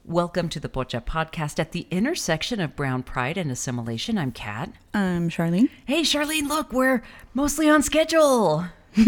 Welcome to the Pocha Podcast at the intersection of brown pride and assimilation. I'm Kat. I'm Charlene. Hey, Charlene, look, we're mostly on schedule.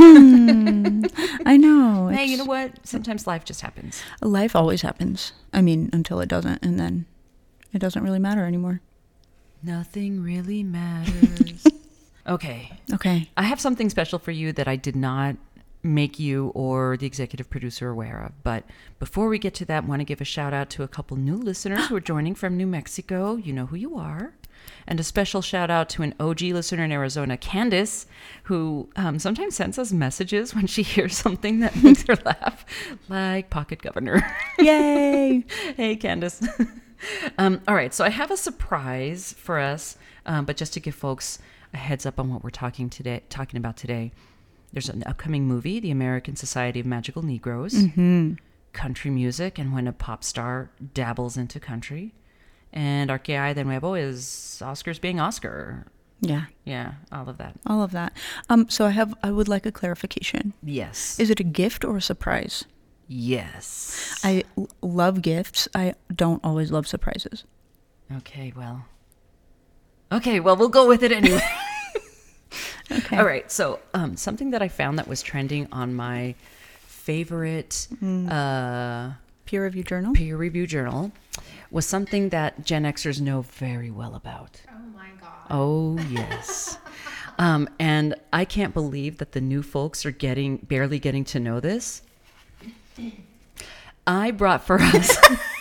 I know. Hey, you know what? Sometimes life just happens. Life always happens. I mean, until it doesn't, and then it doesn't really matter anymore. Nothing really matters. Okay. Okay. I have something special for you that I did not make you or the executive producer aware of. But before we get to that, I want to give a shout out to a couple new listeners who are joining from New Mexico. You know who you are. And a special shout out to an OG listener in Arizona, Candace, who sometimes sends us messages when she hears something that makes her laugh, like Pocket Governor. Yay! Hey, Candace. All right, so I have a surprise for us, but just to give folks a heads up on what we're talking about today. There's an upcoming movie, The American Society of Magical Negroes, country music, and when a pop star dabbles into country. And our KI de Nuevo is Oscars being Oscar. Yeah. Yeah, all of that. All of that. So I would like a clarification. Yes. Is it a gift or a surprise? Yes. I love gifts. I don't always love surprises. Okay, well, we'll go with it anyway. Okay. All right, so something that I found that was trending on my favorite Peer review journal? peer review journal was something that Gen Xers know very well about. Oh my God. Oh, yes. And I can't believe that the new folks are barely getting to know this. I brought for us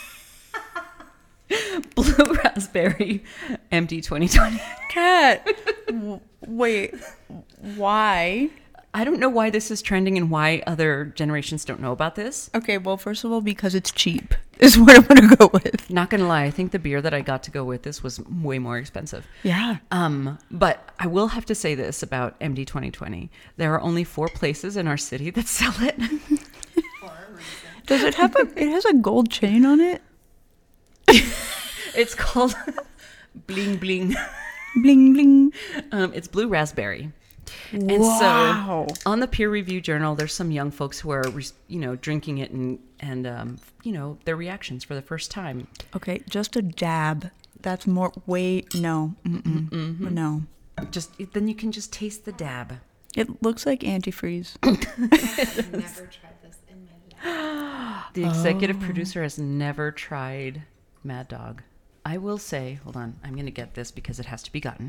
Blue Raspberry MD 2020. Cat! Wait, why? I don't know why this is trending and why other generations don't know about this. Okay, well, first of all, because it's cheap is what I'm going to go with. Not gonna lie, I think the beer that I got to go with this was way more expensive. Yeah. But I will have to say this about MD 2020. There are only 4 places in our city that sell it. Does it have it has a gold chain on it? It's called Bling Bling. Bling, bling. It's Blue Raspberry. And Wow. so on the peer review journal, there's some young folks who are, drinking it and their reactions for the first time. Okay, just a dab. That's more. Wait, no. No. Then you can just taste the dab. It looks like antifreeze. I've never tried this in my life. The executive producer has never tried Mad Dog. I will say, hold on, I'm going to get this because it has to be gotten.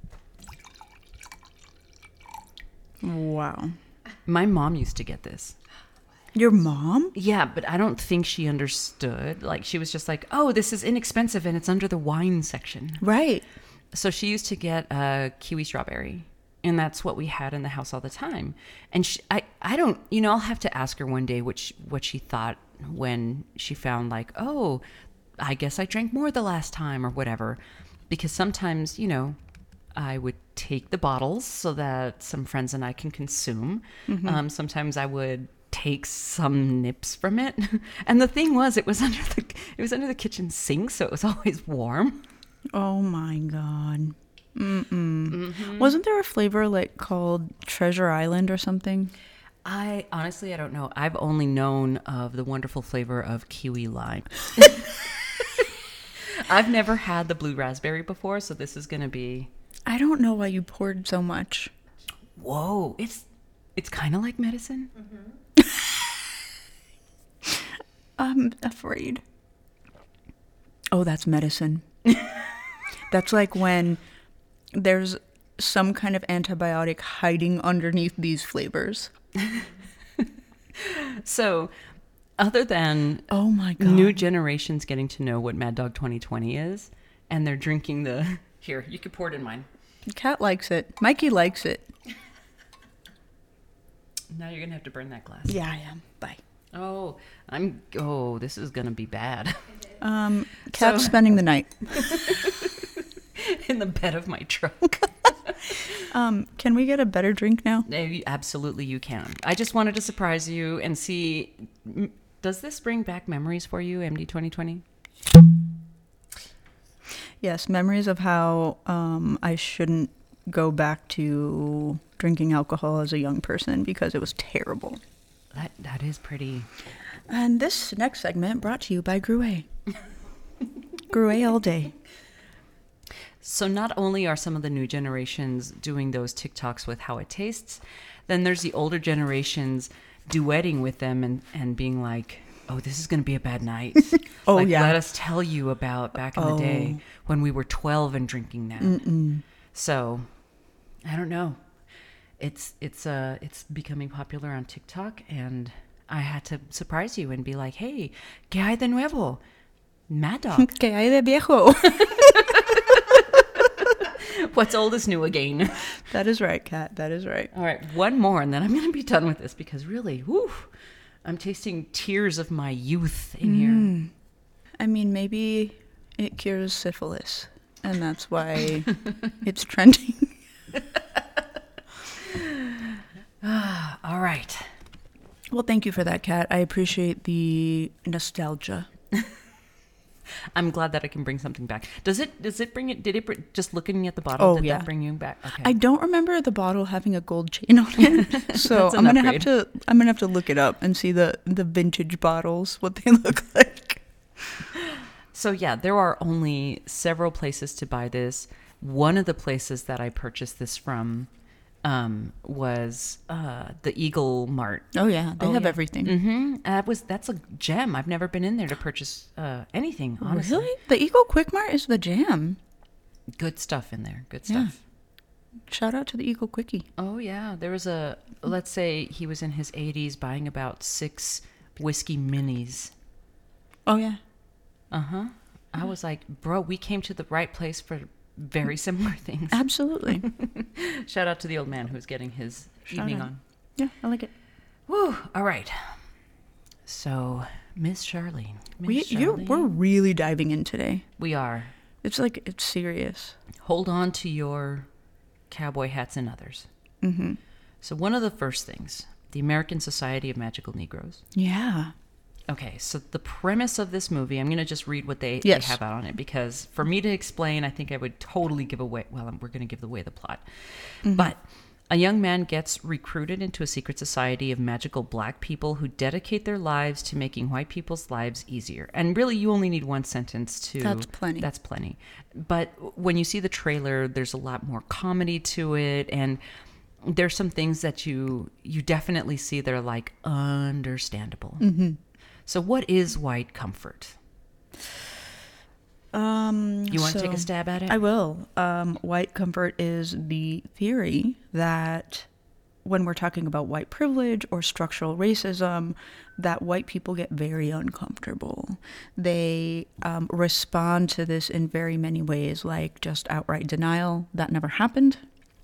Wow. My mom used to get this. Your mom? Yeah, but I don't think she understood. Like, she was just like, oh, this is inexpensive and it's under the wine section. Right. So she used to get a kiwi strawberry, and that's what we had in the house all the time. And I don't, I'll have to ask her one day what she thought when she found, like, oh, I guess I drank more the last time or whatever. Because sometimes, I would take the bottles so that some friends and I can consume. Sometimes I would take some nips from it. And the thing was, it was under the kitchen sink, so it was always warm. Oh my God. Wasn't there a flavor called Treasure Island or something? I don't know. I've only known of the wonderful flavor of kiwi lime. I've never had the blue raspberry before, so this is going to be... I don't know why you poured so much. Whoa, it's kind of like medicine. I'm afraid. Oh, that's medicine. That's like when there's some kind of antibiotic hiding underneath these flavors. So, other than Oh my God. new generations getting to know what Mad Dog 2020 is, and they're drinking the... Here, you can pour it in mine. Cat likes it. Mikey likes it. Now you're going to have to burn that glass. Yeah, I am. Bye. This is going to be bad. Cat's spending the night. In the bed of my truck. Can we get a better drink now? Absolutely, you can. I just wanted to surprise you and see, does this bring back memories for you, MD 2020? Yes, memories of how I shouldn't go back to drinking alcohol as a young person because it was terrible. That is pretty And this next segment brought to you by Gruet. Gruet all day. So not only are some of the new generations doing those TikToks with how it tastes, then there's the older generations duetting with them and being like, oh, this is going to be a bad night. Oh, like, yeah. let us tell you about back in the day when we were 12 and drinking that. So I don't know. It's becoming popular on TikTok, and I had to surprise you and be like, hey, ¿qué hay de nuevo? Mad Dog. ¿Qué hay de viejo? What's old is new again. That is right, Kat. That is right. All right, one more, and then I'm going to be done with this because really, whew, I'm tasting tears of my youth in here. I mean, maybe it cures syphilis, and that's why it's trending. All right. Well, thank you for that, Kat. I appreciate the nostalgia. I'm glad that I can bring something back. Does it bring it? Just looking at the bottle? Oh, did yeah. that bring you back? Okay. I don't remember the bottle having a gold chain on it, so That's an I'm gonna upgrade. have to look it up and see the vintage bottles, what they look like. So yeah, there are only several places to buy this. One of the places that I purchased this from was the Eagle Mart. Oh yeah, they have everything. Mm-hmm. That's a gem. I've never been in there to purchase anything. Honestly, Really? The Eagle Quick Mart is the jam. good stuff in there. Good Yeah. stuff. Shout out to the Eagle Quickie. Oh yeah, there was let's say he was in his 80s buying about 6 whiskey minis. Oh yeah. Uh-huh. I was like, bro, we came to the right place for very similar things. Absolutely. Shout out to the old man who's getting his evening out. on. Yeah, I like it. Woo! All right. So, Miss Charlene. Miss Charlene. We're really diving in today. We are. It's like it's serious. Hold on to your cowboy hats and others. Mm-hmm. So, one of the first things, the American Society of Magical Negroes. Yeah. Okay, so the premise of this movie, I'm going to just read what they Yes. have out on it, because for me to explain, I think I would totally give away, we're going to give away the plot. But a young man gets recruited into a secret society of magical black people who dedicate their lives to making white people's lives easier. And really, you only need one sentence to... That's plenty. That's plenty. But when you see the trailer, there's a lot more comedy to it, and there's some things that you definitely see that are like understandable. Mm-hmm. So what is white comfort? You want to take a stab at it? I will. White comfort is the theory that when we're talking about white privilege or structural racism, that white people get very uncomfortable. They respond to this in very many ways, like just outright denial that never happened.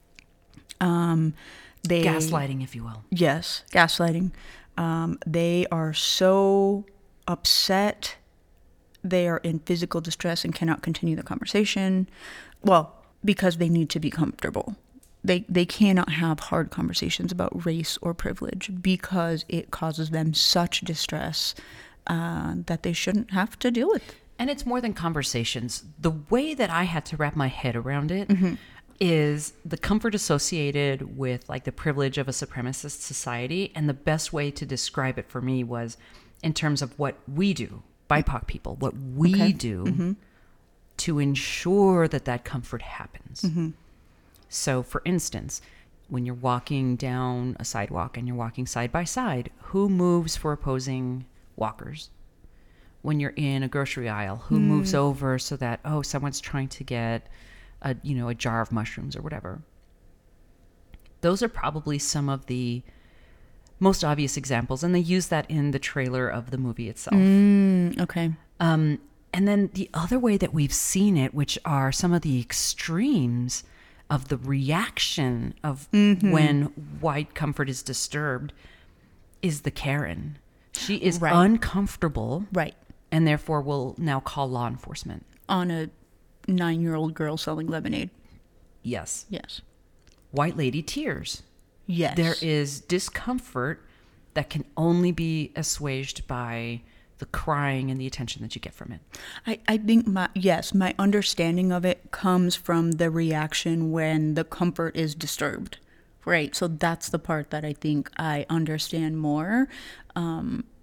Gaslighting, if you will. Yes, gaslighting. They are so upset. They are in physical distress and cannot continue the conversation. Well, because they need to be comfortable. They cannot have hard conversations about race or privilege because it causes them such distress that they shouldn't have to deal with. And it's more than conversations. The way that I had to wrap my head around it is the comfort associated with like the privilege of a supremacist society. And the best way to describe it for me was in terms of what we do, BIPOC people, what we do to ensure that that comfort happens. So for instance, when you're walking down a sidewalk and you're walking side by side, who moves for opposing walkers? When you're in a grocery aisle, who moves over so that, oh, someone's trying to get a jar of mushrooms or whatever. Those are probably some of the most obvious examples, and they use that in the trailer of the movie itself. Okay. And then the other way that we've seen it, which are some of the extremes of the reaction of when white comfort is disturbed, is the Karen. She is Right. uncomfortable, Right. and therefore will now call law enforcement. On a 9-year-old girl selling lemonade. Yes. Yes. White lady tears. Yes. There is discomfort that can only be assuaged by the crying and the attention that you get from it. I think my understanding of it comes from the reaction when the comfort is disturbed, right? So that's the part that I think I understand more.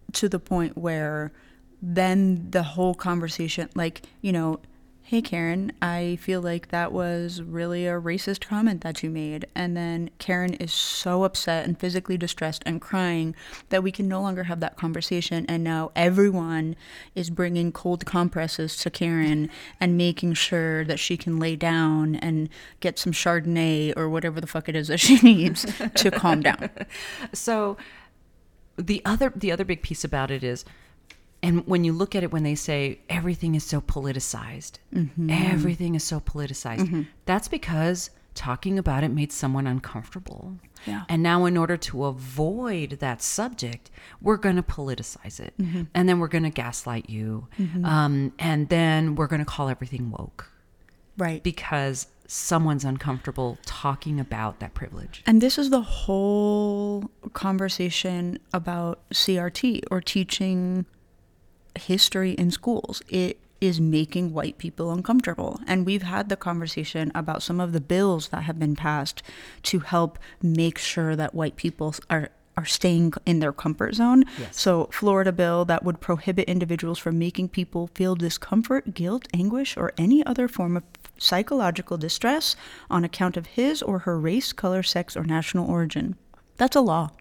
to the point where then the whole conversation, like, you know, hey, Karen, I feel like that was really a racist comment that you made. And then Karen is so upset and physically distressed and crying that we can no longer have that conversation. And now everyone is bringing cold compresses to Karen and making sure that she can lay down and get some Chardonnay or whatever the fuck it is that she needs to calm down. So the other big piece about it is, and when you look at it, when they say everything is so politicized, everything is so politicized, that's because talking about it made someone uncomfortable. Yeah. And now in order to avoid that subject, we're going to politicize it. And then we're going to gaslight you. And then we're going to call everything woke. Right. Because someone's uncomfortable talking about that privilege. And this is the whole conversation about CRT, or teaching history in schools. It is making white people uncomfortable. And we've had the conversation about some of the bills that have been passed to help make sure that white people are staying in their comfort zone. Yes. So Florida bill that would prohibit individuals from making people feel discomfort, guilt, anguish, or any other form of psychological distress on account of his or her race, color, sex, or national origin. That's a law.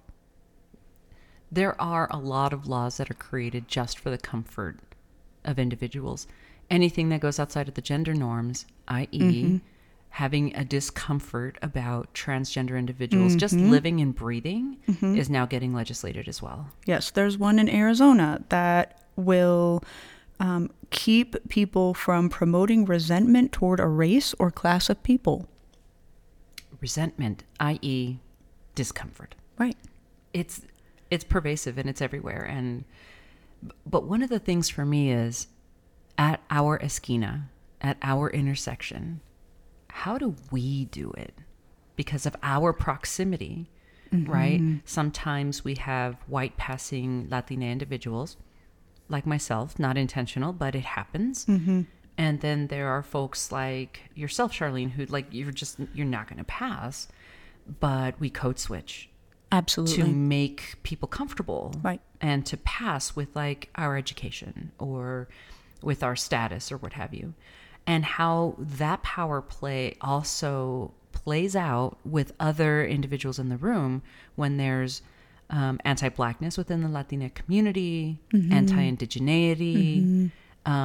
There are a lot of laws that are created just for the comfort of individuals. Anything that goes outside of the gender norms, i.e., having a discomfort about transgender individuals just living and breathing, is now getting legislated as well. Yes, there's one in Arizona that will keep people from promoting resentment toward a race or class of people. Resentment, i.e., discomfort. Right. It's pervasive and it's everywhere. But one of the things for me is, at our esquina, at our intersection, how do we do it? Because of our proximity, right? Sometimes we have white passing Latina individuals, like myself, not intentional, but it happens. And then there are folks like yourself, Charlene, who, like, you're not going to pass, but we code switch. Absolutely. To make people comfortable. Right. And to pass with, like, our education or with our status or what have you. And how that power play also plays out with other individuals in the room when there's anti-Blackness within the Latina community, anti-indigeneity,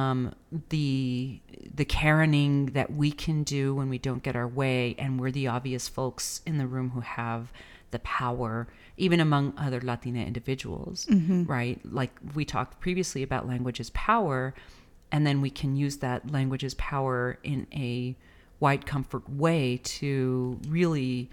the Karening that we can do when we don't get our way, and we're the obvious folks in the room who have the power, even among other Latina individuals, right? Like we talked previously about language as power, and then we can use that language as power in a white comfort way to really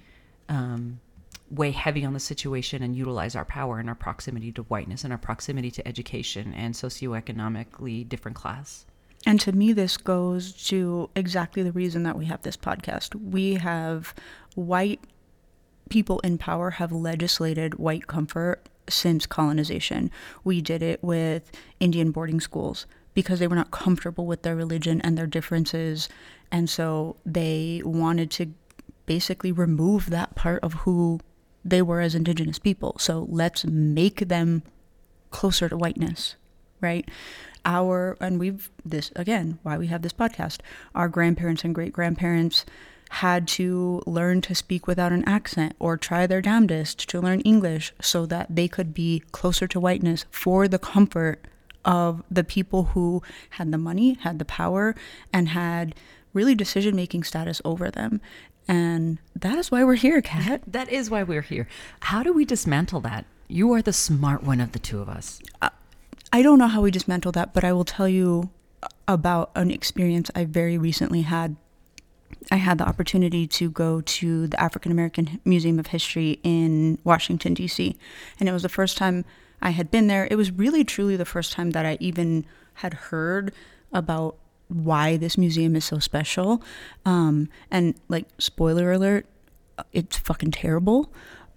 weigh heavy on the situation and utilize our power and our proximity to whiteness and our proximity to education and socioeconomically different class. And to me, this goes to exactly the reason that we have this podcast. We have white people in power have legislated white comfort since colonization. We did it with Indian boarding schools because they were not comfortable with their religion and their differences. And so they wanted to basically remove that part of who they were as indigenous people. So let's make them closer to whiteness, right? And this again, why we have this podcast, our grandparents and great grandparents had to learn to speak without an accent or try their damnedest to learn English so that they could be closer to whiteness for the comfort of the people who had the money, had the power, and had really decision-making status over them. And that is why we're here, Kat. That is why we're here. How do we dismantle that? You are the smart one of the two of us. I don't know how we dismantle that, but I will tell you about an experience I very recently had. I had the opportunity to go to the African American Museum of History in Washington, D.C. And it was the first time I had been there. It was really, truly the first time that I even had heard about why this museum is so special. And, like, spoiler alert, it's fucking terrible.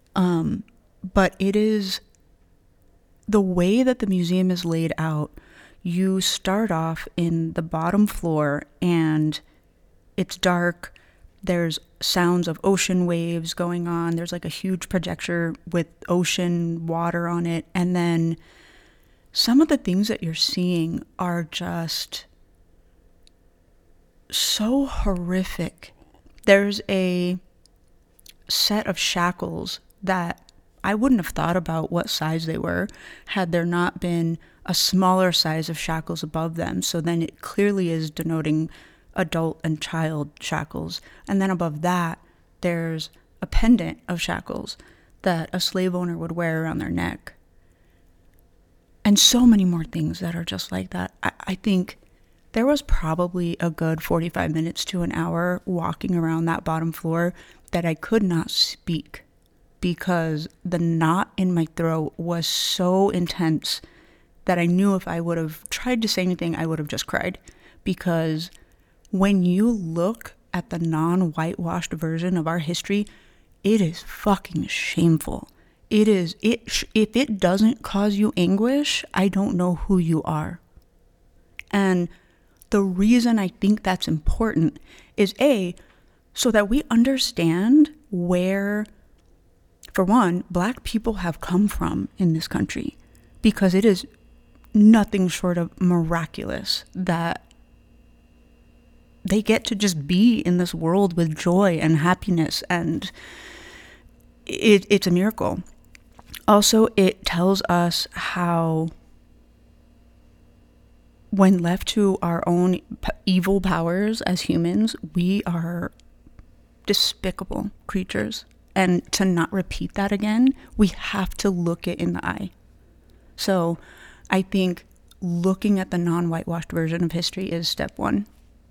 But it is the way that the museum is laid out. You start off in the bottom floor and it's dark. There's sounds of ocean waves going on. There's like a huge projector with ocean water on it. And then some of the things that you're seeing are just so horrific. There's a set of shackles that I wouldn't have thought about what size they were had there not been a smaller size of shackles above them. So then it clearly is denoting adult and child shackles. And then above that, there's a pendant of shackles that a slave owner would wear around their neck. And so many more things that are just like that. I think there was probably a good 45 minutes to an hour walking around that bottom floor that I could not speak because the knot in my throat was so intense that I knew if I would have tried to say anything, I would have just cried. Because when you look at the non-whitewashed version of our history, it is fucking shameful. If it doesn't cause you anguish, I don't know who you are. And the reason I think that's important is so that we understand where, for one, Black people have come from in this country, because it is nothing short of miraculous that they get to just be in this world with joy and happiness, and it's a miracle. Also, it tells us how, when left to our own evil powers as humans, we are despicable creatures. And to not repeat that again, we have to look it in the eye. So I think looking at the non-whitewashed version of history is step one.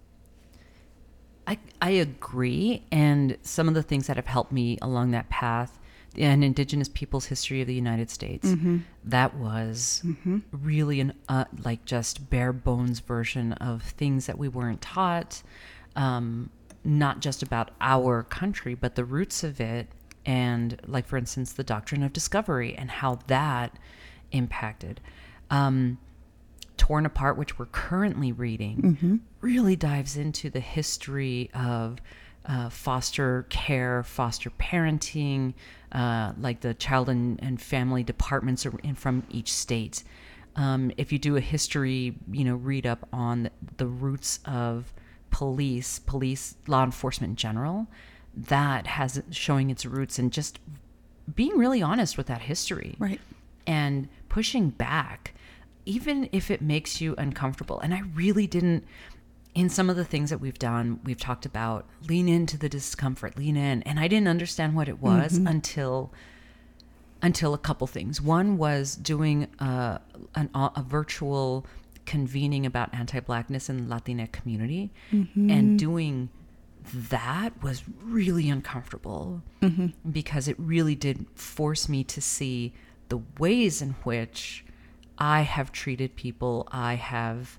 I agree. And some of the things that have helped me along that path, an Indigenous Peoples History of the United States, that was really an like just bare bones version of things that we weren't taught, not just about our country, but the roots of it. And like, for instance, the doctrine of discovery and how that impacted. Torn Apart, which we're currently reading, really dives into the history of foster care, foster parenting, like the child and family departments from each state. If you do a history, read up on the roots of police, law enforcement in general, that has showing its roots and just being really honest with that history. Right. And pushing back, even if it makes you uncomfortable. And I really didn't, in some of the things that we've done, we've talked about lean into the discomfort, lean in. And I didn't understand what it was until a couple things. One was doing a virtual convening about anti-Blackness in the Latina community. And doing that was really uncomfortable because it really did force me to see the ways in which I have treated people. I have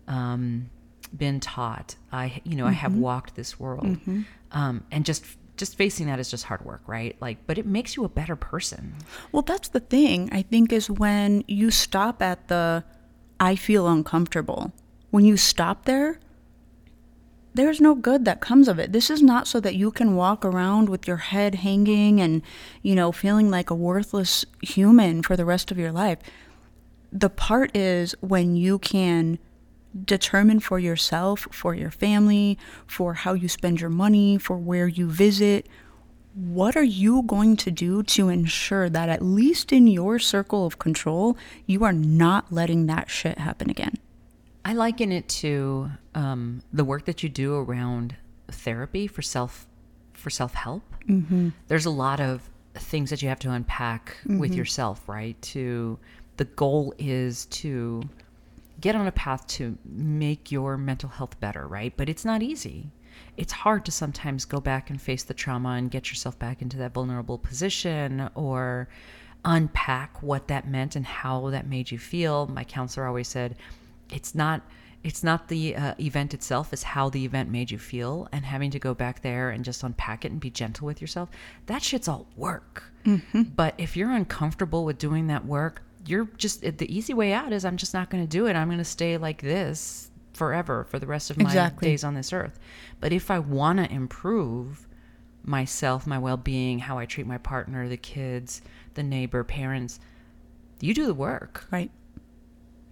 been taught. I have walked this world, and just facing that is just hard work, right? But it makes you a better person. Well, that's the thing, I think, is when you stop at the I feel uncomfortable. When you stop there, there's no good that comes of it. This is not so that you can walk around with your head hanging and, feeling like a worthless human for the rest of your life. The part is when you can determine for yourself, for your family, for how you spend your money, for where you visit, what are you going to do to ensure that at least in your circle of control, you are not letting that shit happen again? I liken it to the work that you do around therapy for self-help. There's a lot of things that you have to unpack with yourself, right? The goal is to get on a path to make your mental health better, right? But it's not easy. It's hard to sometimes go back and face the trauma and get yourself back into that vulnerable position, or unpack what that meant and how that made you feel. My counselor always said, it's not the event itself, it's how the event made you feel. And having to go back there and just unpack it and be gentle with yourself, that shit's all work. But if you're uncomfortable with doing that work, you're just, the easy way out is, I'm just not going to do it. I'm going to stay like this forever for the rest of my days on this earth. But if I want to improve myself, my well-being, how I treat my partner, the kids, the neighbor, parents, you do the work. Right.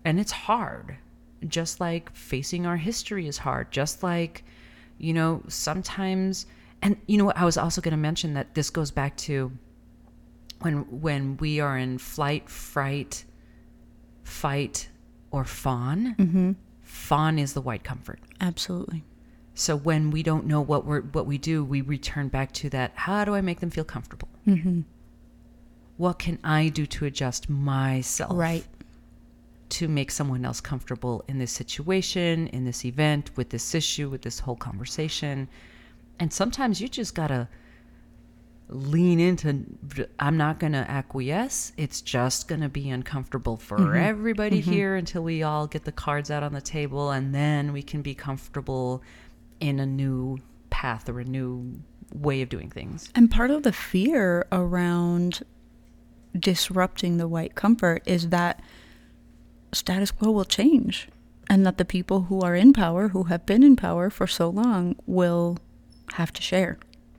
And it's hard. Just like facing our history is hard. Just like, sometimes, and what, I was also going to mention that this goes back to when we are in flight, fright, fight, or fawn. Mm-hmm. Fawn is the white comfort. Absolutely. So when we don't know what we do, we return back to that. How do I make them feel comfortable? Mm-hmm. What can I do to adjust myself? Right. To make someone else comfortable in this situation, in this event, with this issue, with this whole conversation. And sometimes you just gotta lean into, I'm not gonna acquiesce. It's just gonna be uncomfortable for everybody here until we all get the cards out on the table, and then we can be comfortable in a new path or a new way of doing things. And part of the fear around disrupting the white comfort is that status quo will change, and that the people who are in power, who have been in power for so long, will have to share.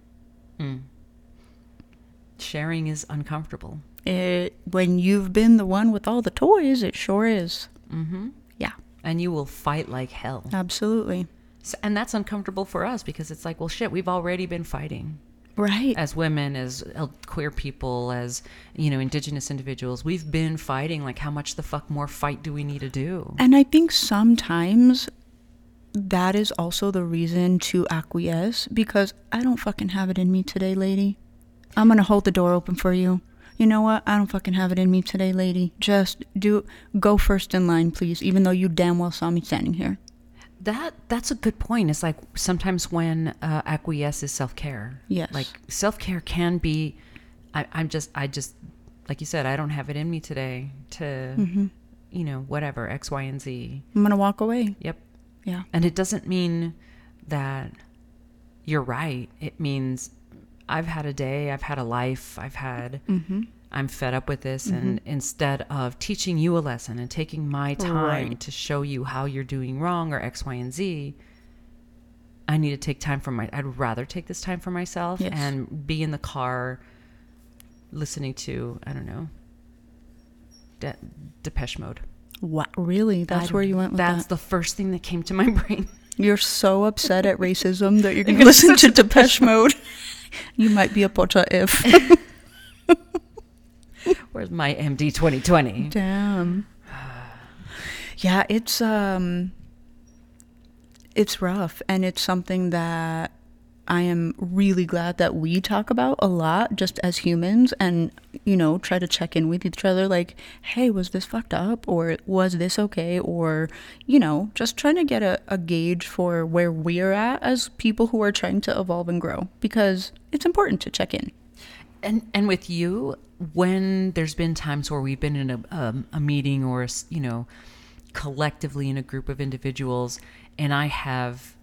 Sharing is uncomfortable. When you've been the one with all the toys, it sure is. Mm-hmm. Yeah. And you will fight like hell. Absolutely. So, and that's uncomfortable for us because it's like, well, shit, we've already been fighting. Right. As women, as queer people, as, indigenous individuals, we've been fighting. Like, how much the fuck more fight do we need to do? And I think sometimes that is also the reason to acquiesce, because I don't fucking have it in me today, lady. I'm going to hold the door open for you. You know what? I don't fucking have it in me today, lady. Just go first in line, please, even though you damn well saw me standing here. That's a good point. It's like sometimes when acquiesce is self-care. Yes. Like self-care can be, I just, like you said, I don't have it in me today to, whatever, X, Y, and Z. I'm going to walk away. Yep. Yeah. And it doesn't mean that you're right. It means I've had a day, I've had a life, I'm fed up with this. And instead of teaching you a lesson and taking my time to show you how you're doing wrong or X, Y, and Z, I need to take time I'd rather take this time for myself and be in the car listening to, I don't know, Depeche Mode. What? Really? That's where you went with that? That's the first thing that came to my brain. You're so upset at racism that you're going to listen to Depeche Mode. You might be a pota if. Where's my MD 2020? Damn. Yeah, it's rough, and it's something that I am really glad that we talk about a lot just as humans, and try to check in with each other like, hey, was this fucked up, or was this okay, or just trying to get a gauge for where we're at as people who are trying to evolve and grow, because it's important to check in. And with you, when there's been times where we've been in a meeting or collectively in a group of individuals, and I have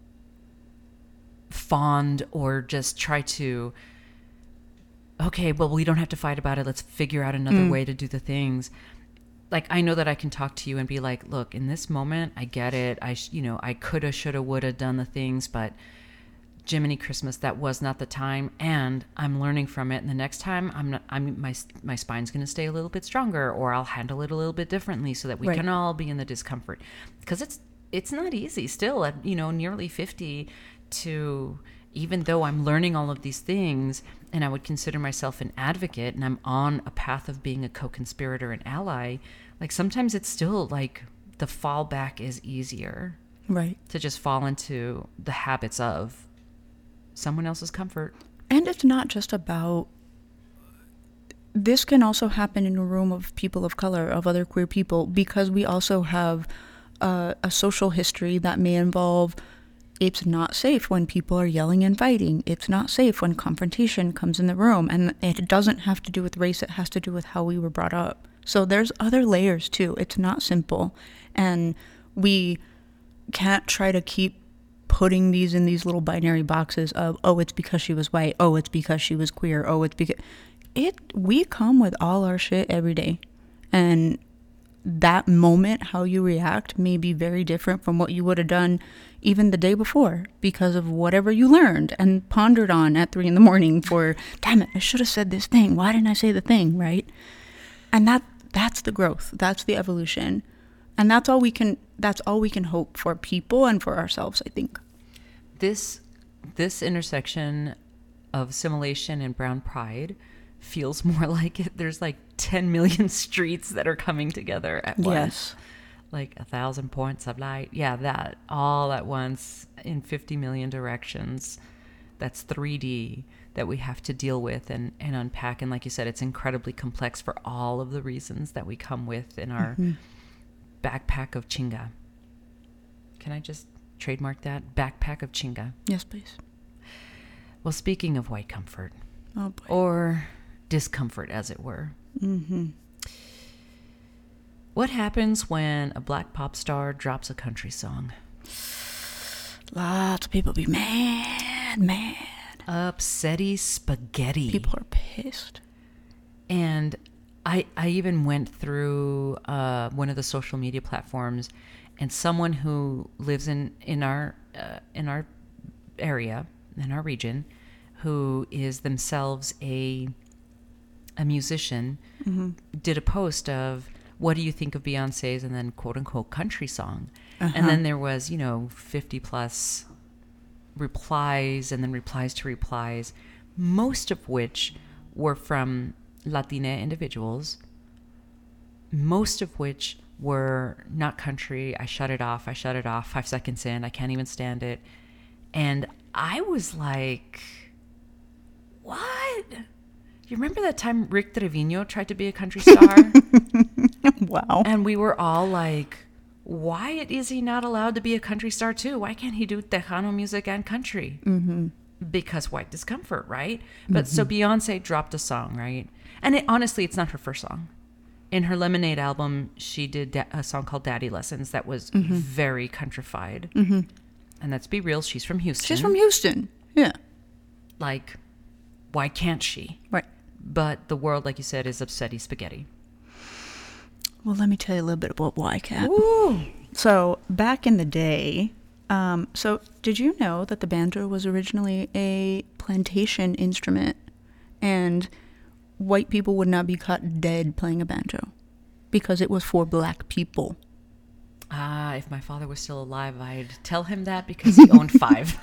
fawned or just try to, okay, well, we don't have to fight about it. Let's figure out another way to do the things. Like, I know that I can talk to you and be like, look, in this moment, I get it. I coulda, shoulda, woulda done the things, but Jiminy Christmas, that was not the time, and I'm learning from it. And the next time, my spine's going to stay a little bit stronger, or I'll handle it a little bit differently, so that we can all be in the discomfort. Because it's not easy still at nearly 50 to, even though I'm learning all of these things, and I would consider myself an advocate, and I'm on a path of being a co-conspirator and ally. Like sometimes it's still like the fallback is easier, right? To just fall into the habits of someone else's comfort. And it's not just about, this can also happen in a room of people of color, of other queer people, because we also have a social history that may involve, it's not safe when people are yelling and fighting. It's not safe when confrontation comes in the room. And it doesn't have to do with race. It has to do with how we were brought up. So there's other layers too. It's not simple. And we can't try to keep putting these in these little binary boxes of, oh, it's because she was white, oh, it's because she was queer, oh, it's because we come with all our shit every day, and that moment, how you react may be very different from what you would have done even the day before, because of whatever you learned and pondered on at 3 a.m. for, damn it, I should have said this thing, why didn't I say the thing, right? And that's the growth, that's the evolution. And that's all we can hope for people and for ourselves, I think. This intersection of assimilation and brown pride feels more like there's like 10 million streets that are coming together at once. Yes. Like 1,000 points of light. Yeah, that all at once in 50 million directions. That's 3D that we have to deal with and unpack. And like you said, it's incredibly complex for all of the reasons that we come with in our backpack of chinga. Can I just trademark that? Backpack of chinga. Yes, please. Well, speaking of white comfort, Oh boy. or discomfort, as it were. What happens when a black pop star drops a country song? Lots of people be mad. Upsetty spaghetti. People are pissed. And I even went through one of the social media platforms, and someone who lives in our area, in our region, who is themselves a musician, did a post of, what do you think of Beyonce's, and then quote unquote country song? And then there was 50 plus replies, and then replies to replies, most of which were from Latina individuals, most of which were not country. I shut it off 5 seconds in, I can't even stand it. And I was like, what? You remember that time Rick Trevino tried to be a country star? Wow. And we were all like, why is he not allowed to be a country star too? Why can't he do Tejano music and country? Because white discomfort, right? But so Beyonce dropped a song, right? And honestly, it's not her first song. In her Lemonade album, she did a song called Daddy Lessons that was very countrified. And let's be real, she's from Houston. She's from Houston. Yeah. Like, why can't she? Right. But the world, like you said, is upsetty spaghetti. Well, let me tell you a little bit about why, Kat. Ooh. So back in the day, so did you know that the banjo was originally a plantation instrument, and white people would not be caught dead playing a banjo because it was for black people? If my father was still alive, I'd tell him that because he owned 5.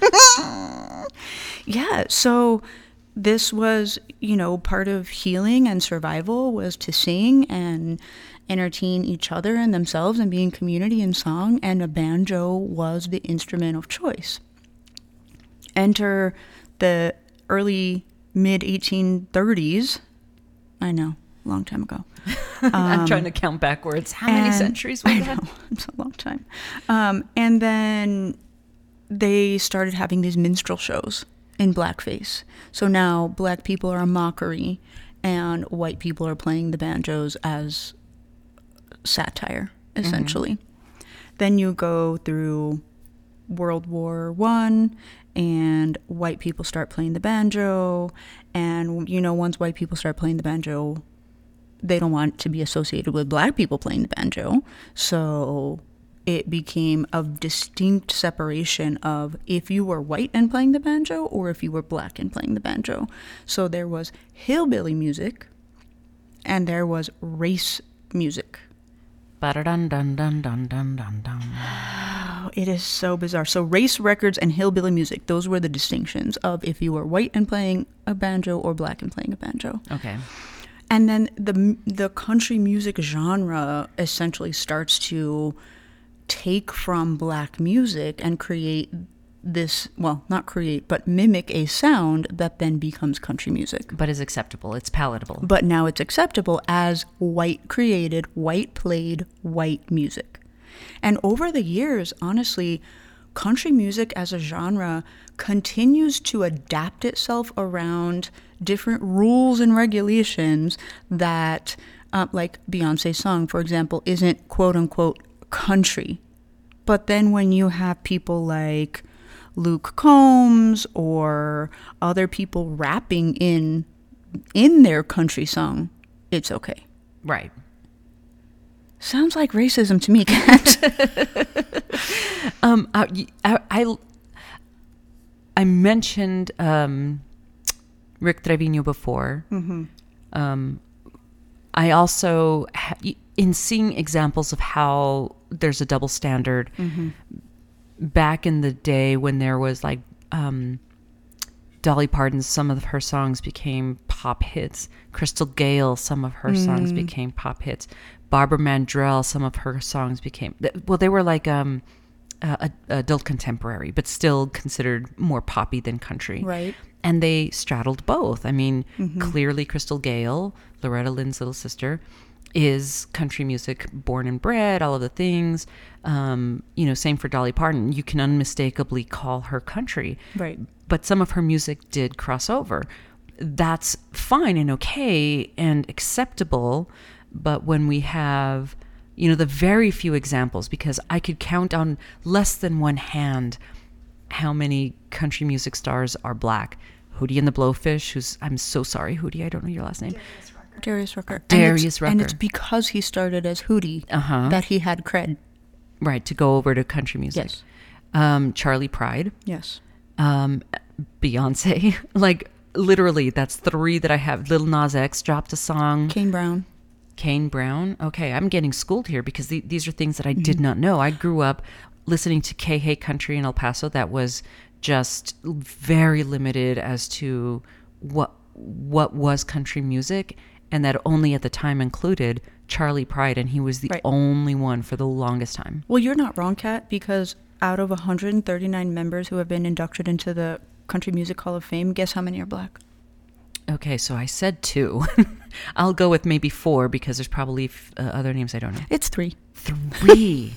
Yeah, so this was, part of healing and survival was to sing and entertain each other and themselves and be in community and song, and a banjo was the instrument of choice. Enter the early mid-1830s. I know, long time ago. I'm trying to count backwards. How many centuries was that? I know, it's a long time. And then they started having these minstrel shows in blackface. So now black people are a mockery, and white people are playing the banjos as satire, essentially. Then you go through World War I, and white people start playing the banjo, and once white people start playing the banjo, they don't want to be associated with black people playing the banjo, so it became a distinct separation of if you were white and playing the banjo or if you were black and playing the banjo. So there was hillbilly music and there was race music. Oh, it is so bizarre. So race records and hillbilly music, those were the distinctions of if you were white and playing a banjo or black and playing a banjo. Okay. And then the country music genre essentially starts to take from black music and create this, well, not create, but mimic a sound that then becomes country music. But is acceptable. It's palatable. But now it's acceptable as white created, white played, white music. And over the years, honestly, country music as a genre continues to adapt itself around different rules and regulations that, like Beyonce's song, for example, isn't quote unquote country. But then when you have people like Luke Combs or other people rapping in their country song, it's okay. Right. Sounds like racism to me, Kat. I mentioned Rick Trevino before. I also, in seeing examples of how there's a double standard, back in the day when there was like Dolly Parton, some of her songs became pop hits. Crystal Gayle, some of her songs became pop hits. Barbara Mandrell, some of her songs became, well, they were like adult contemporary, but still considered more poppy than country. Right. And they straddled both. I mean, clearly Crystal Gayle, Loretta Lynn's little sister, is country music born and bred, all of the things. Same for Dolly Parton. You can unmistakably call her country. Right. But some of her music did cross over. That's fine and okay and acceptable. But when we have, the very few examples, because I could count on less than one hand how many country music stars are black. Hootie and the Blowfish, I'm so sorry, Hootie, I don't know your last name. Darius Rucker. Darius Rucker. And it's because he started as Hootie that he had cred. Right, to go over to country music. Yes. Charlie Pride. Yes. Beyonce. Like, literally, that's 3 that I have. Lil Nas X dropped a song. Kane Brown. Okay, I'm getting schooled here because these are things that I did not know. I grew up listening to K-Hey Country in El Paso. That was just very limited as to what was country music, and that only at the time included Charlie Pride, and he was the only one for the longest time. Well, you're not wrong, Kat, because out of 139 members who have been inducted into the Country Music Hall of Fame, guess how many are black? Okay, so I said 2. I'll go with maybe 4 because there's probably other names I don't know. It's 3. 3.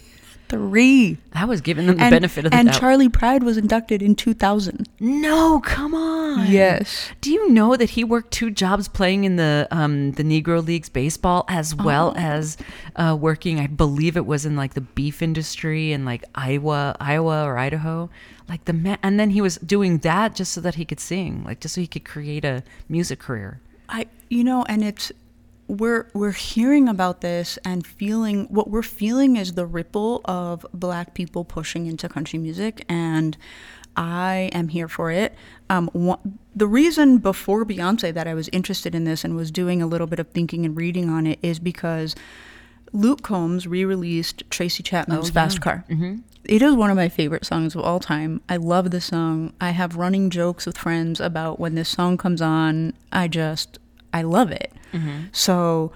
3. I was giving them the benefit of the doubt. And Charlie Pride was inducted in 2000. No, come on. Yes. Do you know that he worked 2 jobs playing in the Negro Leagues baseball as well as working, I believe it was in like the beef industry in like Iowa or Idaho. Like and then he was doing that just so that he could sing, like just so he could create a music career. And it's we're hearing about this and feeling what we're feeling is the ripple of black people pushing into country music, and I am here for it. The reason before Beyonce that I was interested in this and was doing a little bit of thinking and reading on it is because Luke Combs re-released Tracy Chapman's Fast Car. Mm-hmm. It is one of my favorite songs of all time. I love the song. I have running jokes with friends about when this song comes on. I love it. Mm-hmm. So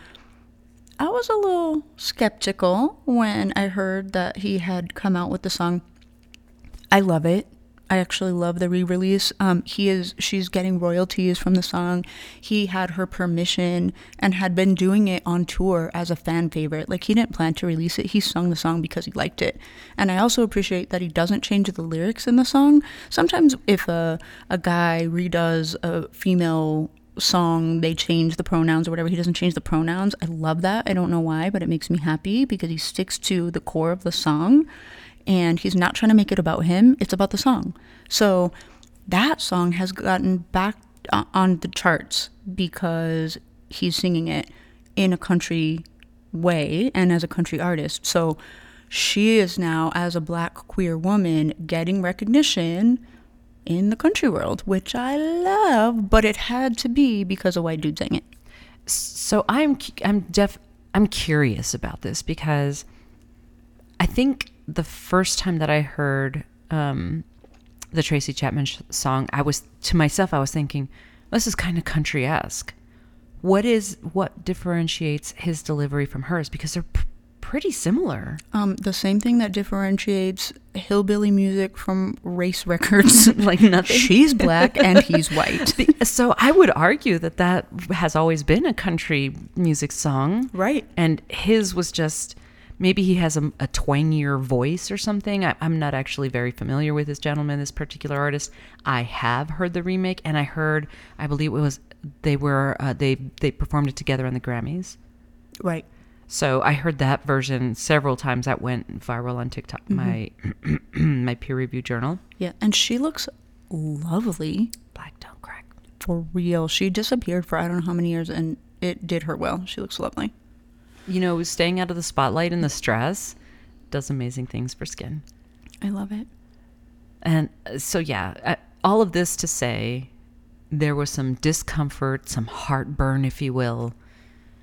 I was a little skeptical when I heard that he had come out with the song. I love it. I actually love the re-release. She's getting royalties from the song. He had her permission and had been doing it on tour as a fan favorite. Like, he didn't plan to release it. He sung the song because he liked it. And I also appreciate that he doesn't change the lyrics in the song. Sometimes if a guy redoes a female song, they change the pronouns or whatever. He doesn't change the pronouns. I love that. I don't know why, but it makes me happy because he sticks to the core of the song. And he's not trying to make it about him. It's about the song. So that song has gotten back on the charts because he's singing it in a country way and as a country artist. So she is now, as a black queer woman, getting recognition in the country world, which I love, but it had to be because a white dude sang it. So I'm curious about this because I think the first time that I heard the Tracy Chapman song, I was thinking, this is kind of country-esque. What differentiates his delivery from hers? Because they're pretty similar. The same thing that differentiates hillbilly music from race records. Like nothing. She's black and he's white. So I would argue that has always been a country music song. Right. And his was just... Maybe he has a twangier voice or something. I'm not actually very familiar with this particular artist. I have heard the remake, and I believe it was they performed it together on the Grammys. Right. So I heard that version several times. That went viral on TikTok, mm-hmm. my peer review journal. Yeah, and she looks lovely. Black don't crack. For real. She disappeared for I don't know how many years, and it did her well. She looks lovely. Staying out of the spotlight and the stress does amazing things for skin. I love it. And so, yeah, all of this to say there was some discomfort, some heartburn, if you will,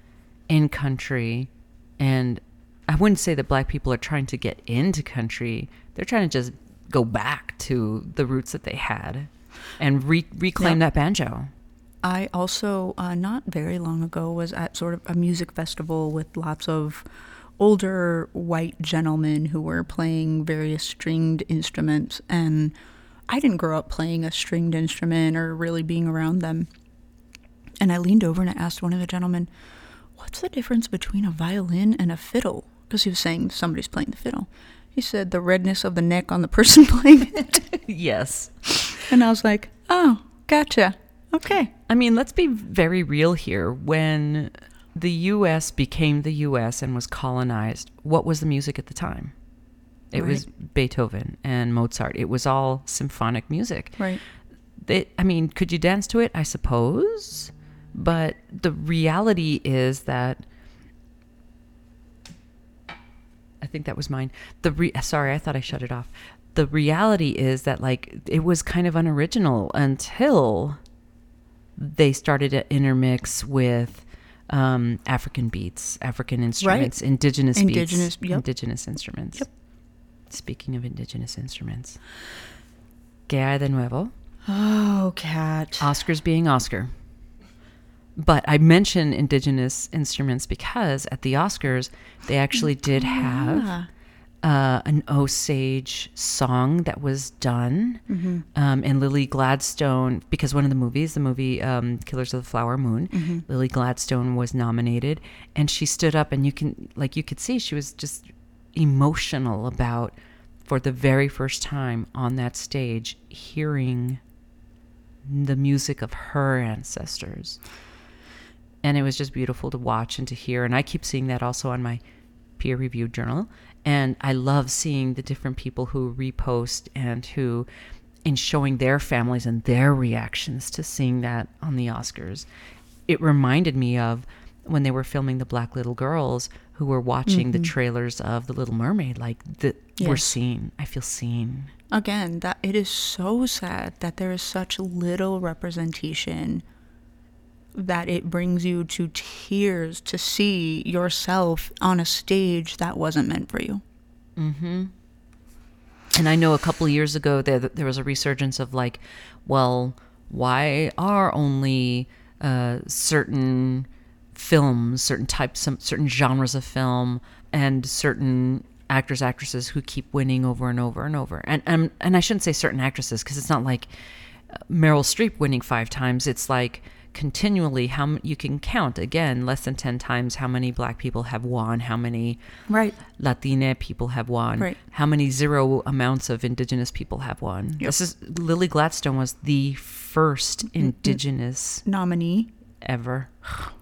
in country. And I wouldn't say that black people are trying to get into country. They're trying to just go back to the roots that they had and reclaim that banjo. I also, not very long ago, was at sort of a music festival with lots of older white gentlemen who were playing various stringed instruments. And I didn't grow up playing a stringed instrument or really being around them. And I leaned over and I asked one of the gentlemen, what's the difference between a violin and a fiddle? Because he was saying somebody's playing the fiddle. He said the redness of the neck on the person playing it. Yes. And I was like, oh, gotcha. Okay. I mean, let's be very real here. When the U.S. became the U.S. and was colonized, what was the music at the time? It was Beethoven and Mozart. It was all symphonic music. Right. I mean, could you dance to it? I suppose. But the reality is that... I think that was mine. Sorry, I thought I shut it off. The reality is that, like, it was kind of unoriginal until they started to intermix with African beats, African instruments, indigenous beats, indigenous instruments. Yep. Speaking of indigenous instruments, ¿Qué hay de nuevo? Oh, Kat. Oscars being Oscar. But I mention indigenous instruments because at the Oscars, they actually did have an Osage song that was done. Mm-hmm. And Lily Gladstone, because one of the movie Killers of the Flower Moon, Lily Gladstone was nominated. And she stood up and you could see she was just emotional about, for the very first time on that stage, hearing the music of her ancestors. And it was just beautiful to watch and to hear. And I keep seeing that also on my peer-reviewed journal. And I love seeing the different people who repost and who, in showing their families and their reactions to seeing that on the Oscars. It reminded me of when they were filming the Black Little Girls who were watching the trailers of The Little Mermaid. Like, we're seen. I feel seen. Again, that it is so sad that there is such little representation that it brings you to tears to see yourself on a stage that wasn't meant for you. Mm-hmm. And I know a couple of years ago there was a resurgence of like, well, why are only certain films, certain types, certain genres of film, and certain actors, actresses who keep winning over and over and over. And I shouldn't say certain actresses, because it's not like Meryl Streep winning 5 times. It's like continually how you can count, again, less than 10 times how many black people have won, how many Latina people have won, how many zero amounts of indigenous people have won. Yep. This is Lily Gladstone was the first indigenous nominee ever.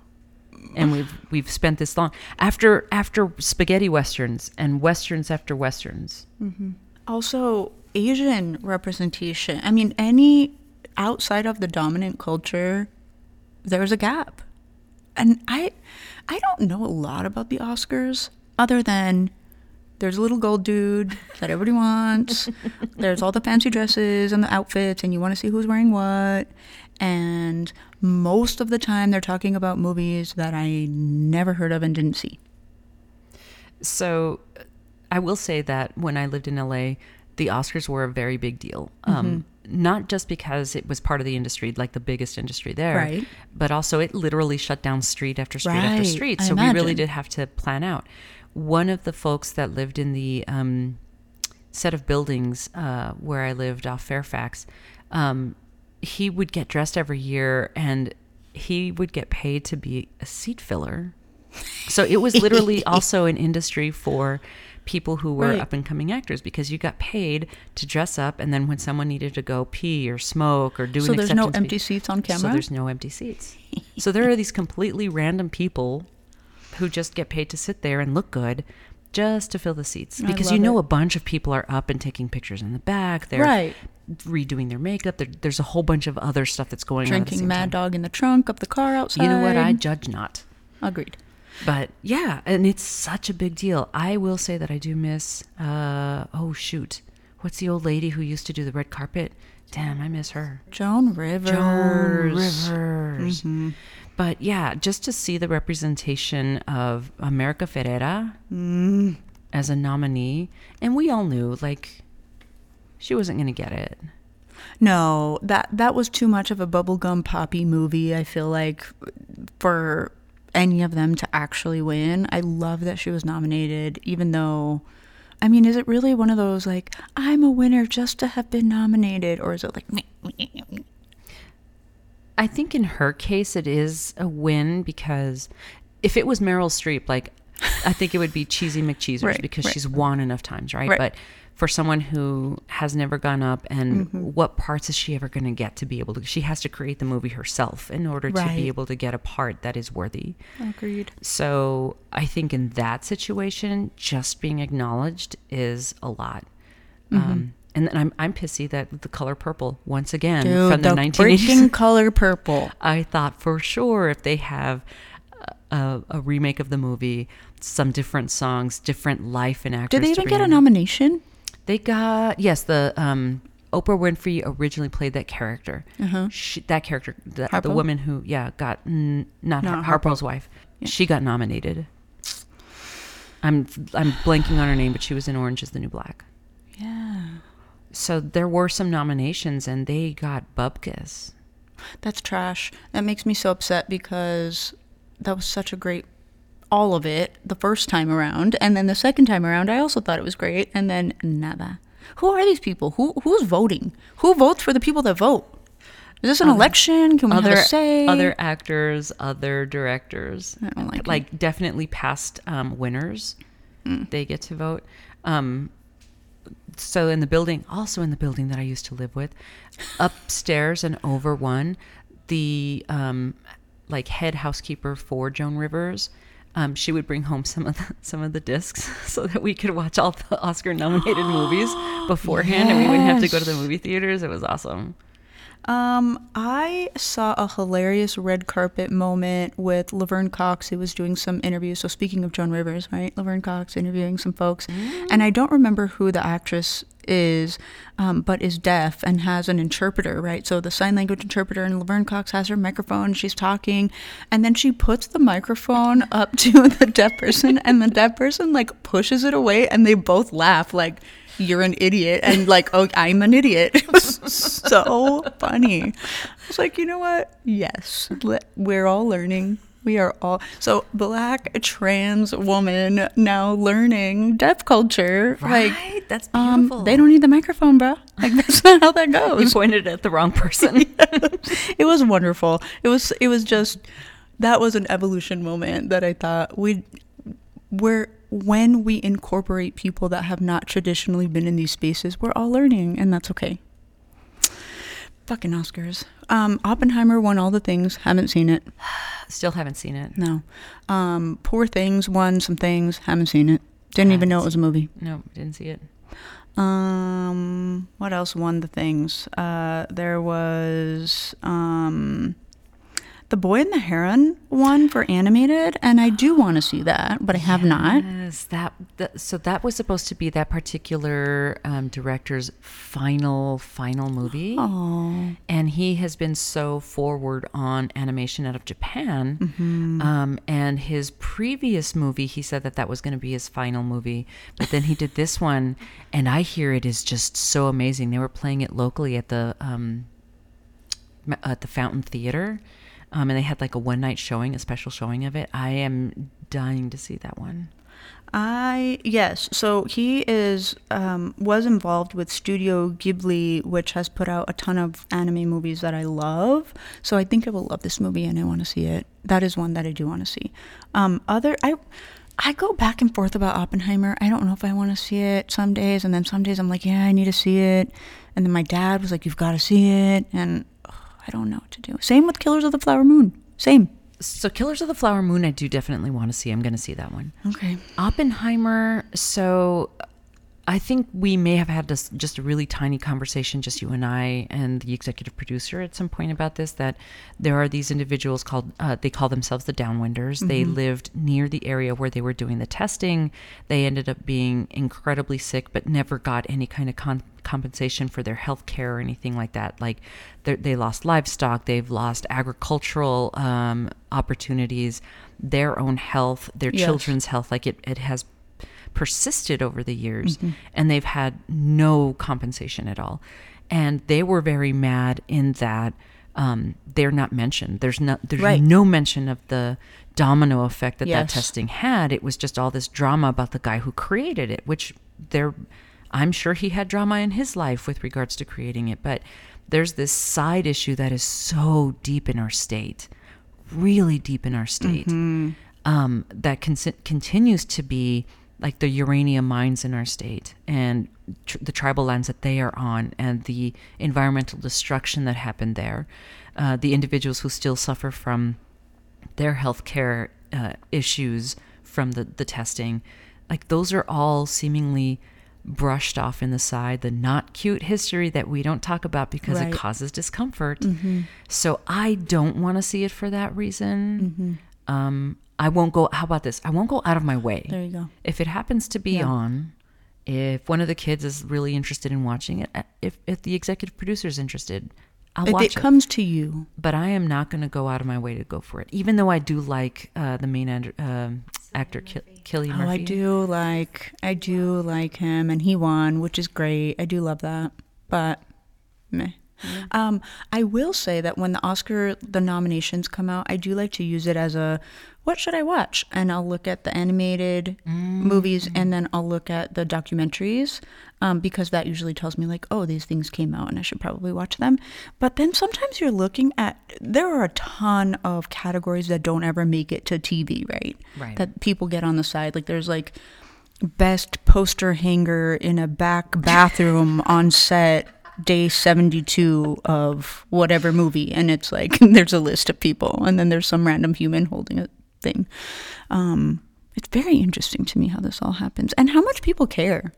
And we've spent this long after spaghetti westerns and westerns after westerns. Mm-hmm. Also, Asian representation. I mean, any outside of the dominant culture, there's a gap. And I don't know a lot about the Oscars other than there's a little gold dude that everybody wants. There's all the fancy dresses and the outfits, and you want to see who's wearing what. And most of the time they're talking about movies that I never heard of and didn't see. So I will say that when I lived in LA, the Oscars were a very big deal. Not just because it was part of the industry, like the biggest industry there, but also it literally shut down street after street after street. So we really did have to plan out. One of the folks that lived in the set of buildings where I lived off Fairfax, he would get dressed every year and he would get paid to be a seat filler. So it was literally also an industry for people who were up and coming actors, because you got paid to dress up, and then when someone needed to go pee or smoke or do an acceptance, so there's no empty seats on camera. So there's no empty seats. So there are these completely random people who just get paid to sit there and look good just to fill the seats, because you know a bunch of people are up and taking pictures in the back. They're redoing their makeup. There's a whole bunch of other stuff that's going on. Drinking Mad Dog in the trunk of the car outside. You know what? I judge not. Agreed. But yeah, and it's such a big deal. I will say that I do miss, what's the old lady who used to do the red carpet? Damn, I miss her. Joan Rivers. Mm-hmm. But yeah, just to see the representation of America Ferrera as a nominee, and we all knew, like, she wasn't going to get it. No, that was too much of a bubblegum poppy movie, I feel like, for any of them to actually win. I love that she was nominated, even though, I mean, is it really one of those, like, I'm a winner just to have been nominated, or is it like... I think in her case it is a win, because if it was Meryl Streep, like, I think it would be Cheesy McCheesers, Right, because right. she's won enough times, right? Right. But for someone who has never gone up, and what parts is she ever going to get to be able to? She has to create the movie herself in order to Right. be able to get a part that is worthy. Agreed. So I think in that situation, just being acknowledged is a lot. And then I'm pissy that The Color Purple, once again, Dude, from the the 1980s. freaking Color Purple. I thought for sure if they have a remake of the movie, some different songs, different life and actors. Did they to even bring get a in. nomination? They got, yes, the Oprah Winfrey originally played that character. That character, the Harpo? woman who, got, not Harpo's wife. Yeah. She got nominated. I'm blanking on her name, but she was in Orange is the New Black. Yeah. So there were some nominations, and they got bupkis. That's trash. That makes me so upset, because that was such a great, all of it, the first time around. And then the second time around, I also thought it was great. And then nada. Who are these people? Who's voting? Who votes for the people that vote? Is this an election? Can we have a say? Other actors, other directors. I don't like it. Like, definitely past winners. They get to vote. So in the building that I used to live with, upstairs and over one, the like head housekeeper for Joan Rivers, she would bring home some of the discs so that we could watch all the Oscar nominated movies beforehand, and we wouldn't have to go to the movie theaters. It was awesome. I saw a hilarious red carpet moment with Laverne Cox, who was doing some interviews. So speaking of Joan Rivers, right? Laverne Cox interviewing some folks. And I don't remember who the actress is, but is deaf and has an interpreter, right? So the sign language interpreter, and Laverne Cox has her microphone, she's talking, and then she puts the microphone up to the deaf person, and the deaf person, like, pushes it away, and they both laugh, like, you're an idiot, and like, oh, I'm an idiot. It was so funny. I was like, you know what? Yes, we're all learning. We are all, so Black trans woman now learning deaf culture. Right? Like, That's beautiful. they don't need the microphone, bro. Like, that's not how that goes. You pointed at the wrong person. It was wonderful. It was just, that was an evolution moment that I thought when we incorporate people that have not traditionally been in these spaces, we're all learning, and that's okay. Fucking Oscars. Oppenheimer won all the things. Haven't seen it. Still haven't seen it. No. Poor Things won some things. Haven't seen it. Didn't even know it was a movie. No, didn't see it. What else won the things? There was The Boy and the Heron won for animated, and I do want to see that, but I have not. Yes, so that was supposed to be that particular director's final movie. Oh. And he has been so forward on animation out of Japan. And his previous movie, he said that was going to be his final movie. But then he did this one, and I hear it is just so amazing. They were playing it locally at the Fountain Theater. And they had like a one-night showing, a special showing of it. I am dying to see that one. Yes. So he was involved with Studio Ghibli, which has put out a ton of anime movies that I love. So I think I will love this movie, and I want to see it. That is one that I do want to see. I go back and forth about Oppenheimer. I don't know if I want to see it some days, and then some days I'm like, yeah, I need to see it. And then my dad was like, you've got to see it, and I don't know what to do. Same with Killers of the Flower Moon. Same. So Killers of the Flower Moon, I do definitely want to see. I'm going to see that one. Okay. Oppenheimer, so I think we may have had this just a really tiny conversation, just you and I and the executive producer at some point about this, that there are these individuals called, they call themselves the Downwinders. They lived near the area where they were doing the testing. They ended up being incredibly sick, but never got any kind of compensation for their health care or anything like that. Like they lost livestock, they've lost agricultural opportunities, their own health, their children's health. Like it has persisted over the years, and they've had no compensation at all. And they were very mad in that they're not mentioned. There's no mention of the domino effect that testing had. It was just all this drama about the guy who created it, which I'm sure he had drama in his life with regards to creating it. But there's this side issue that is so deep in our state, really deep in our state, that continues to be like the uranium mines in our state and the tribal lands that they are on, and the environmental destruction that happened there, the individuals who still suffer from their healthcare issues from the testing. Like those are all seemingly brushed off in the side, the not cute history that we don't talk about because it causes discomfort. So I don't want to see it for that reason. I won't go, how about this? I won't go out of my way. There you go. If it happens to be on, if one of the kids is really interested in watching it, if the executive producer is interested, I'll watch it. If it comes to you. But I am not going to go out of my way to go for it, even though I do like the main actor, Cillian Murphy. I do like him, and he won, which is great. I do love that, but meh. I will say that when the nominations come out, I do like to use it as a, what should I watch? And I'll look at the animated movies, and then I'll look at the documentaries, because that usually tells me like, oh, these things came out and I should probably watch them. But then sometimes you're looking at, there are a ton of categories that don't ever make it to TV, right? That people get on the side. Like there's like best poster hanger in a back bathroom on set, day 72 of whatever movie, and it's like there's a list of people, and then there's some random human holding a thing. It's very interesting to me how this all happens and how much people care.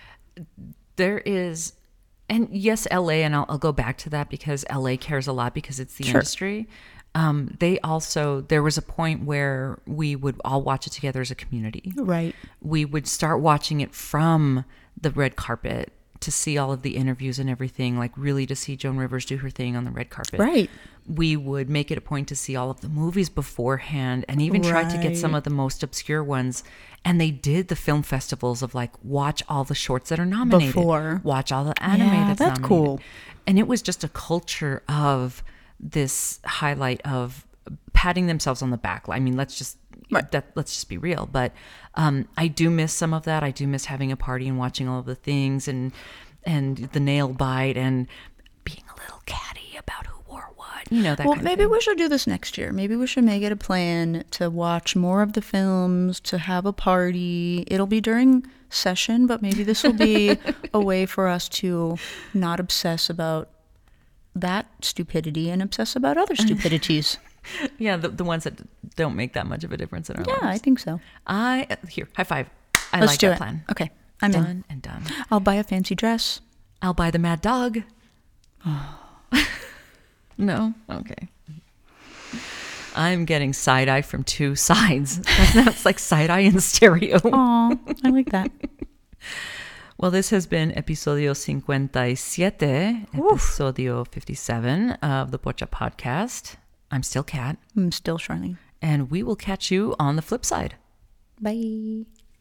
There is, and yes, LA, and I'll go back to that because LA cares a lot because it's the industry. They also, there was a point where we would all watch it together as a community. Right. We would start watching it from the red carpet to see all of the interviews and everything, like really to see Joan Rivers do her thing on the red carpet. Right. We would make it a point to see all of the movies beforehand, and even try to get some of the most obscure ones. And they did the film festivals of like, watch all the shorts that are nominated. Watch all the anime that's nominated. Cool. And it was just a culture of this highlight of patting themselves on the back. I mean, let's just be real. But I do miss some of that. I do miss having a party and watching all of the things and the nail bite and being a little catty about who wore what. You know, that kind of thing. Well, maybe we should do this next year. Maybe we should make it a plan to watch more of the films, to have a party. It'll be during session, but maybe this will be a way for us to not obsess about that stupidity and obsess about other stupidities. Yeah, the ones that don't make that much of a difference in our lives. Yeah, I think so. Here, high five. Let's like do that it. Plan. Okay, I'm done in. and done. I'll buy a fancy dress. I'll buy the mad dog. No? Okay. I'm getting side-eye from two sides. That's like side-eye in stereo. Aw, I like that. Well, this has been episodio 57, episodio 57 of the Pocha Podcast. I'm still Kat. I'm still Charlene. And we will catch you on the flip side. Bye.